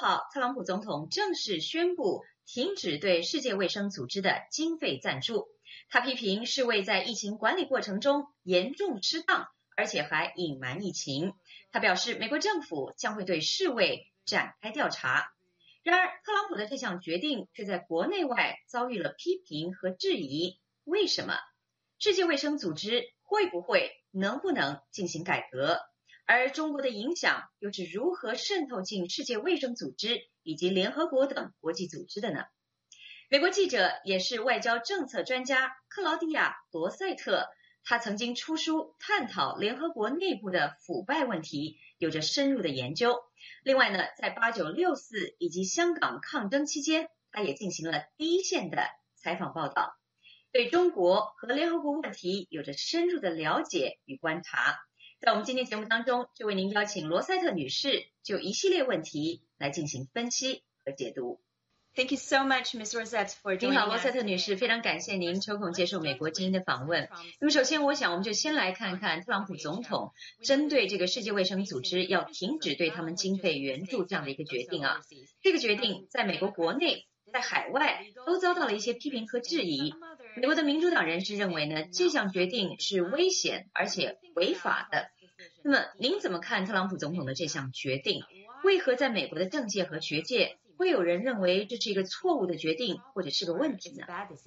号，特朗普总统正式宣布停止对世界卫生组织的经费赞助。他批评世卫在疫情管理过程中严重失当，而且还隐瞒疫情。他表示，美国政府将会对世卫展开调查。然而，特朗普的这项决定却在国内外遭遇了批评和质疑。为什么？世界卫生组织会不会、能不能进行改革？而中国的影响又是如何渗透进世界卫生组织以及联合国等国际组织的呢？美国记者也是外交政策专家克劳迪亚·罗塞特，他曾经出书探讨联合国内部的腐败问题，有着深入的研究。另外呢，在八九六四以及香港抗争期间，他也进行了第一线的采访报道，对中国和联合国问题有着深入的了解与观察。在我们今天节目当中，就为您邀请罗塞特女士就一系列问题来进行分析和解读。
Thank you so much, Miz Rosette, for joining us.
您好，罗塞特女士，非常感谢您抽空接受美国之音的访问。那么首先，我想我们就先来看看特朗普总统针对这个世界卫生组织要停止对他们经费援助这样的一个决定啊。这个决定在美国国内、在海外都遭到了一些批评和质疑。美国的民主党人士认为呢，这项决定是危险而且违法的。那么您怎么看特朗普总统的这项决定？为何在美国的政界和学界会有人认为这是一个错误的决定或者是个问题呢？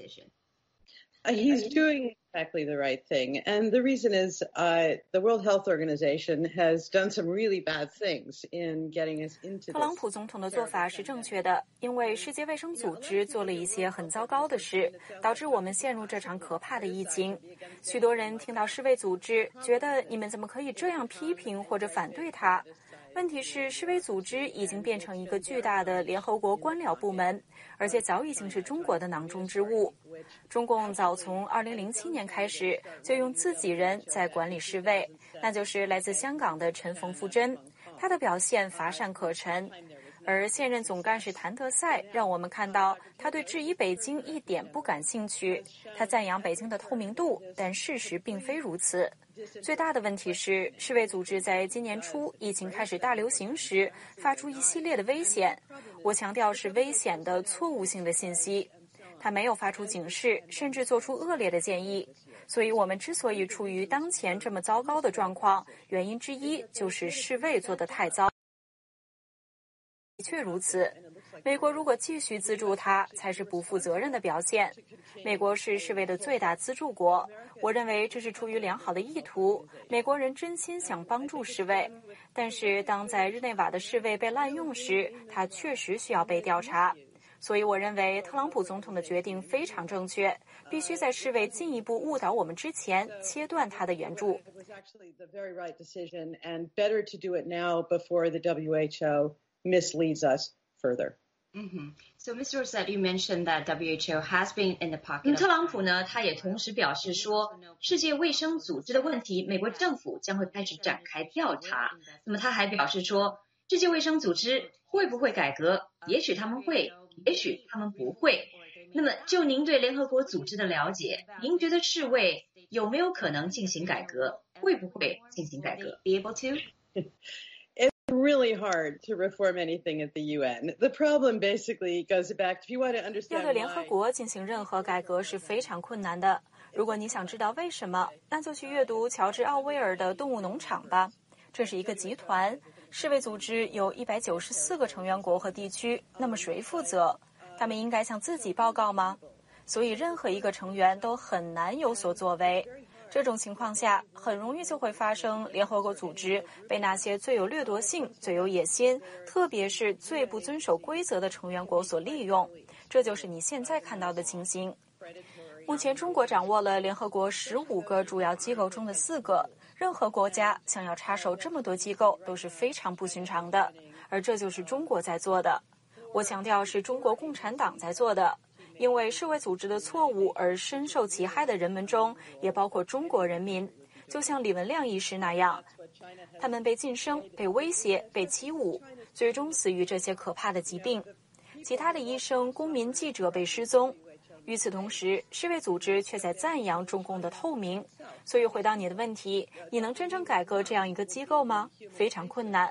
Uh, he's doing exactly the right thing. And the reason is uh, the World Health Organization has done some really bad things in getting us into this.
特朗普总统的做法是正确的，因为世界卫生组织做了一些很糟糕的事，导致我们陷入这场可怕的疫情。许多人听到世卫组织，觉得你们怎么可以这样批评或者反对它？问题是，世卫组织已经变成一个巨大的联合国官僚部门，而且早已经是中国的囊中之物。中共早从二零零七年开始就用自己人在管理世卫，那就是来自香港的陈冯富珍，他的表现乏善可陈。而现任总干事谭德赛让我们看到，他对质疑北京一点不感兴趣。他赞扬北京的透明度，但事实并非如此。最大的问题是，世卫组织在今年初疫情开始大流行时，发出一系列的危险。我强调是危险的错误性的信息。他没有发出警示，甚至做出恶劣的建议。所以我们之所以处于当前这么糟糕的状况，原因之一就是世卫做得太糟。的确如此，美国如果继续资助它，才是不负责任的表现。美国是世卫的最大资助国，我认为这是出于良好的意图，美国人真心想帮助世卫。但是当在日内瓦的世卫被滥用时，它确实需要被调查。所以我认为特朗普总统的决定非常正确，必须在世卫进一步误导我们之前切断他的援助。
misleads us further.
Mm-hmm. So, Miz Rosette, you mentioned that W H O has been in the pocket.
特朗普呢，他也同时表示说，世界卫生组织的问题，美国政府将会开始展开调查。那么他还表示说，世界卫生组织会不会改革？也许他们会，也许他们不会。那么，就您对联合国组织的了解，您觉得世卫有没有可能进行改革？会不会进行改革
？Be able to?
Really hard to reform anything at the U N. The problem basically goes back, if you want to understand why.
要对联合国进行任何改革是非常困难的。如果你想知道为什么，那就去阅读乔治·奥威尔的《动物农场》吧。这是一个集团，世卫组织有一百九十四个成员国和地区，那么谁负责？他们应该向自己报告吗？所以任何一个成员都很难有所作为。这种情况下，很容易就会发生联合国组织被那些最有掠夺性、最有野心，特别是最不遵守规则的成员国所利用。这就是你现在看到的情形。目前，中国掌握了联合国十五个主要机构中的四个。任何国家想要插手这么多机构都是非常不寻常的，而这就是中国在做的。我强调是中国共产党在做的。因为世卫组织的错误而深受其害的人们中，也包括中国人民，就像李文亮医师那样，他们被晋升、被威胁、被欺侮，最终死于这些可怕的疾病。其他的医生、公民、记者被失踪。与此同时，世卫组织却在赞扬中共的透明。所以回到你的问题，你能真正改革这样一个机构吗？非常困难。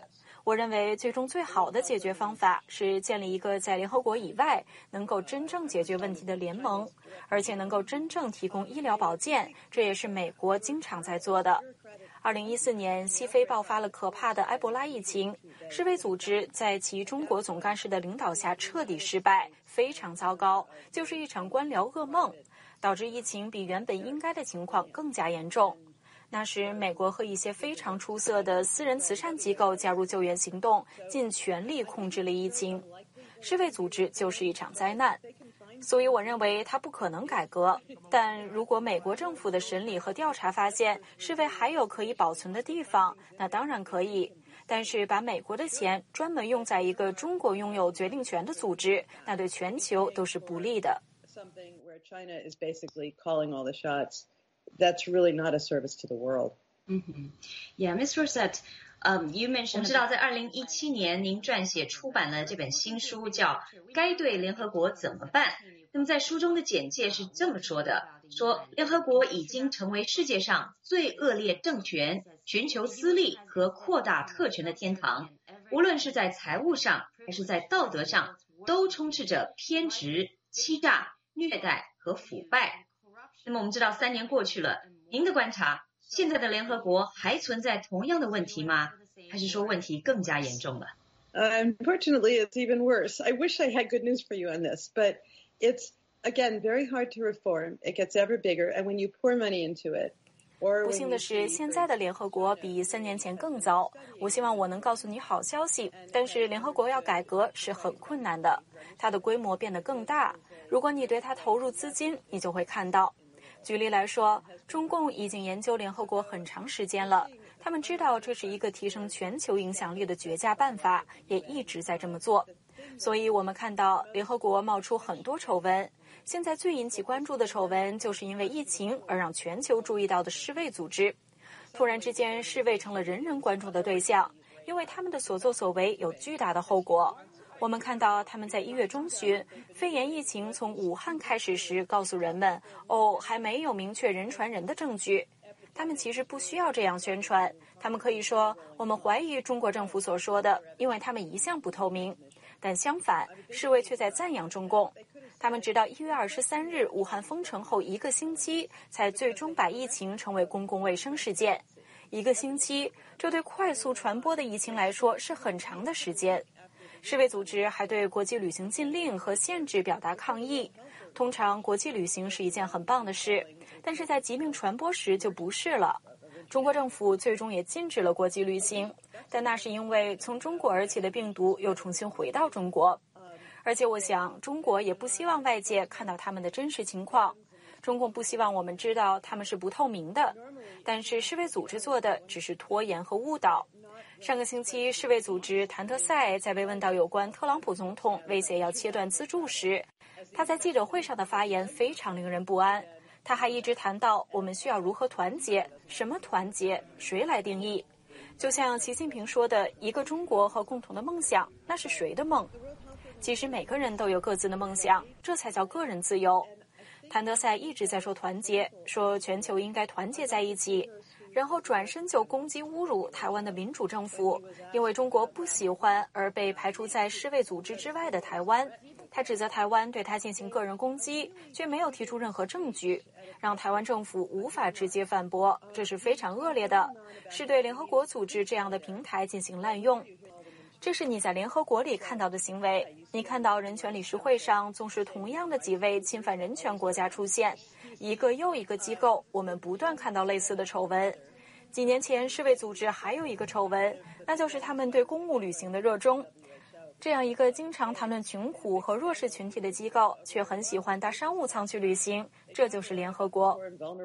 我认为最终最好的解决方法是建立一个在联合国以外能够真正解决问题的联盟，而且能够真正提供医疗保健，这也是美国经常在做的。二零一四年，西非爆发了可怕的埃博拉疫情，世卫组织在其中国总干事的领导下彻底失败，非常糟糕，就是一场官僚噩梦，导致疫情比原本应该的情况更加严重。那时，美国和一些非常出色的私人慈善机构加入救援行动，尽全力控制了疫情。世卫组织就是一场灾难，所以我认为它不可能改革。但如果美国政府的审理和调查发现世卫还有可以保存的地方，那当然可以。但是把美国的钱专门用在一个中国拥有决定权的组织，那对全球都是不利的。
Something where China is basically calling all the shots. That's really not a service to the world.
Mm-hmm. Yeah, Miz Rosette, um, you mentioned. 我们知道，在二零一七年，您撰写出版了这本新书，叫《该对联合国怎么办》。那么，在书中的简介是这么说的：说联合国已经成为世界上最恶劣政权、寻求私利和扩大特权的天堂。无论是在财务上还是在道德上，都充斥着偏执、欺诈、虐待和腐败。那么我们知道三年过去了，您的观察，现在的联合国还存在同样的问题吗？还是说问题更加严重了？
Uh, unfortunately, it's even worse. I wish I had good news for you on this, but it's, again, very hard to reform. It gets ever bigger, and when you pour money into it,
不幸的是，现在的联合国比三年前更糟。我希望我能告诉你好消息，但是联合国要改革是很困难的，它的规模变得更大。如果你对它投入资金，你就会看到。举例来说，中共已经研究联合国很长时间了，他们知道这是一个提升全球影响力的绝佳办法，也一直在这么做。所以我们看到联合国冒出很多丑闻，现在最引起关注的丑闻就是因为疫情而让全球注意到的世卫组织。突然之间，世卫成了人人关注的对象，因为他们的所作所为有巨大的后果。我们看到他们在一月中旬，肺炎疫情从武汉开始时告诉人们，哦，还没有明确人传人的证据。他们其实不需要这样宣传，他们可以说我们怀疑中国政府所说的，因为他们一向不透明。但相反，世卫却在赞扬中共。他们直到一月二十三日武汉封城后一个星期，才最终把疫情成为公共卫生事件。一个星期，这对快速传播的疫情来说是很长的时间。世卫组织还对国际旅行禁令和限制表达抗议。通常国际旅行是一件很棒的事，但是在疾病传播时就不是了。中国政府最终也禁止了国际旅行，但那是因为从中国而起的病毒又重新回到中国。而且我想，中国也不希望外界看到他们的真实情况。中共不希望我们知道他们是不透明的，但是世卫组织做的只是拖延和误导。上个星期，世卫组织谭德赛在被问到有关特朗普总统威胁要切断资助时，他在记者会上的发言非常令人不安。他还一直谈到我们需要如何团结，什么团结，谁来定义？就像习近平说的，一个中国和共同的梦想，那是谁的梦？其实每个人都有各自的梦想，这才叫个人自由。谭德赛一直在说团结，说全球应该团结在一起，然后转身就攻击侮辱台湾的民主政府，因为中国不喜欢而被排除在世卫组织之外的台湾。他指责台湾对他进行个人攻击，却没有提出任何证据，让台湾政府无法直接反驳，这是非常恶劣的，是对联合国组织这样的平台进行滥用。这是你在联合国里看到的行为，你看到人权理事会上总是同样的几位侵犯人权国家出现，一个又一个机构，我们不断看到类似的丑闻。几年前，世卫组织还有一个丑闻，那就是他们对公务旅行的热衷。这样一个经常谈论穷苦和弱势群体的机构，却很喜欢搭商务舱去旅行，这就是联合国。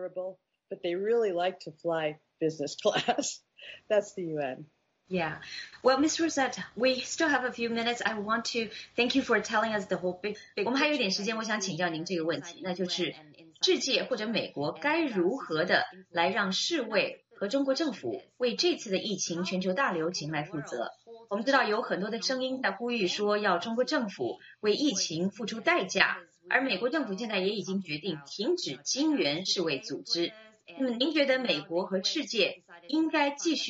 But they really like to fly business class. That's the U N.
Yeah. Well, Miz Rosette, we still have a few minutes. I want to thank you for telling us the whole big, big... 我们还有一点时间，我想请教您这个问题，那就是世界或者美国该如何的来让世卫和中国政府为这次的疫情全球大流行来负责。我们知道有很多的声音在呼吁说要中国政府为疫情付出代价，而美国政府现在也已经决定停止经援世卫组织。那么您觉得美国和世界应该继续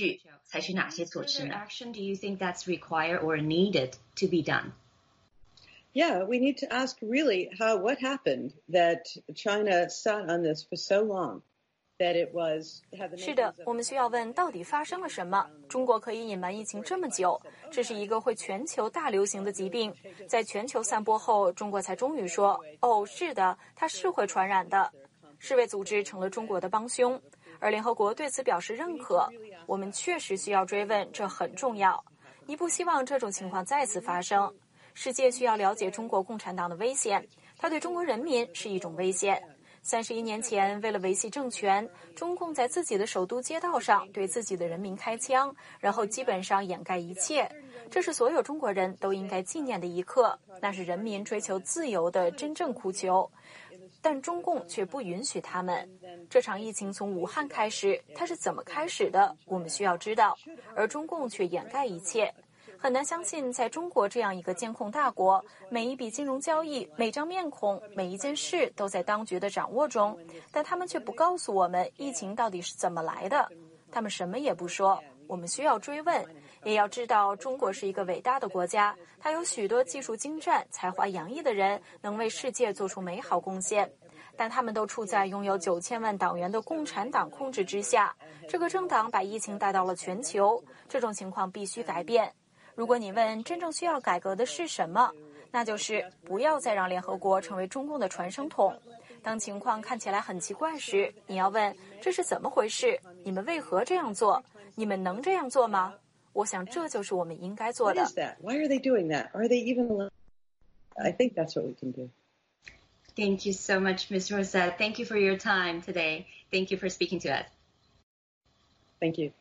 采取哪些措施呢
？Action do you think that's required or needed to be done?
Yeah, we need to ask really how what happened that China sat on this for so long that it was.
是的，我们需要问到底发生了什么？中国可以隐瞒疫情这么久，这是一个会全球大流行的疾病，在全球散播后，中国才终于说：“哦，是的，它是会传染的。”世卫组织成了中国的帮凶，而联合国对此表示认可。我们确实需要追问，这很重要。你不希望这种情况再次发生。世界需要了解中国共产党的危险，它对中国人民是一种危险。三十一年前，为了维系政权，中共在自己的首都街道上对自己的人民开枪，然后基本上掩盖一切。这是所有中国人都应该纪念的一刻，那是人民追求自由的真正哭求。但中共却不允许他们。这场疫情从武汉开始，它是怎么开始的？我们需要知道，而中共却掩盖一切。很难相信，在中国这样一个监控大国，每一笔金融交易、每张面孔、每一件事都在当局的掌握中，但他们却不告诉我们疫情到底是怎么来的。他们什么也不说。我们需要追问，也要知道中国是一个伟大的国家，它有许多技术精湛、才华洋溢的人，能为世界做出美好贡献。但他们都处在拥有九千万党员的共产党控制之下。这个政党把疫情带到了全球，这种情况必须改变。如果你问真正需要改革的是什么，那就是不要再让联合国成为中共的传声筒。当情况看起来很奇怪时，你要问这是怎么回事？你们为何这样做？你们能这样做吗？我想这就是我们应该做的。
What is that? Why are they doing that? Are they even? I think that's what we can do.
Thank you so much, Miz Rosette. Thank you for your time today. Thank you for speaking to us.
Thank you.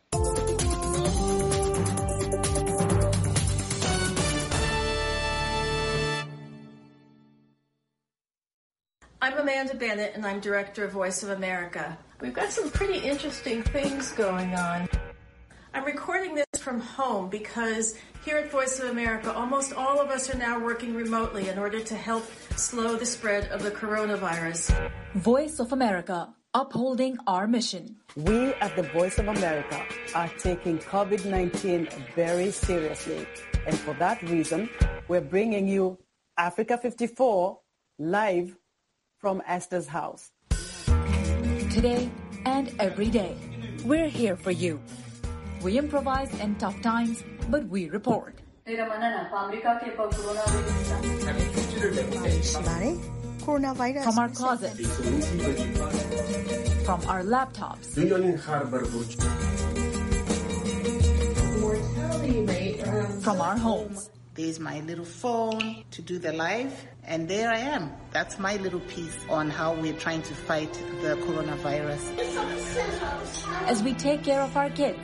I'm Amanda Bennett, and I'm director of Voice of America. We've got some pretty interesting things going on. I'm recording this from home because here at Voice of America, almost all of us are now working remotely in order to help slow the spread of the coronavirus.
Voice of America, upholding our mission.
We at the Voice of America are taking COVID nineteen very seriously. And for that reason, we're bringing you Africa fifty-four live from Esther's house.
Today and every day, we're here for you. We improvise in tough times, but we report. From our closets, from our laptops, from our homes.
There's my little phone to do the live, and there I am. That's my little piece on how we're trying to fight the coronavirus.
As we take care of our kids,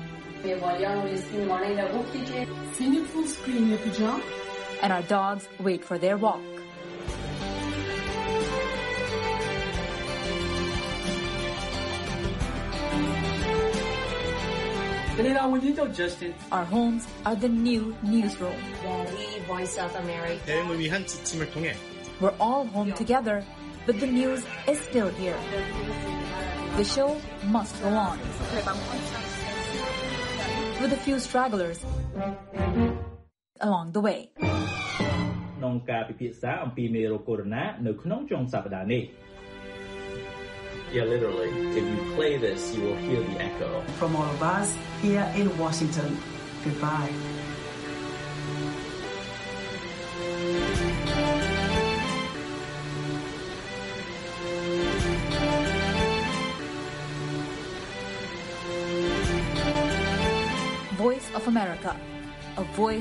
and our dogs wait for their walk. Our homes are the new newsroom.
We Voice of America.
대응을 위한 지침을 통해
We're all home together, but the news is still here. The show must go on. With a few stragglers along the way.
ក្នុងការពិភាក្សាអំពីមេរោគកូវីដ -នៅក្នុងចុងសប្តាហ៍នេះ
Yeah, literally. If you play this, you will hear the echo.
From all of us here in Washington, goodbye.
Voice of America, a voice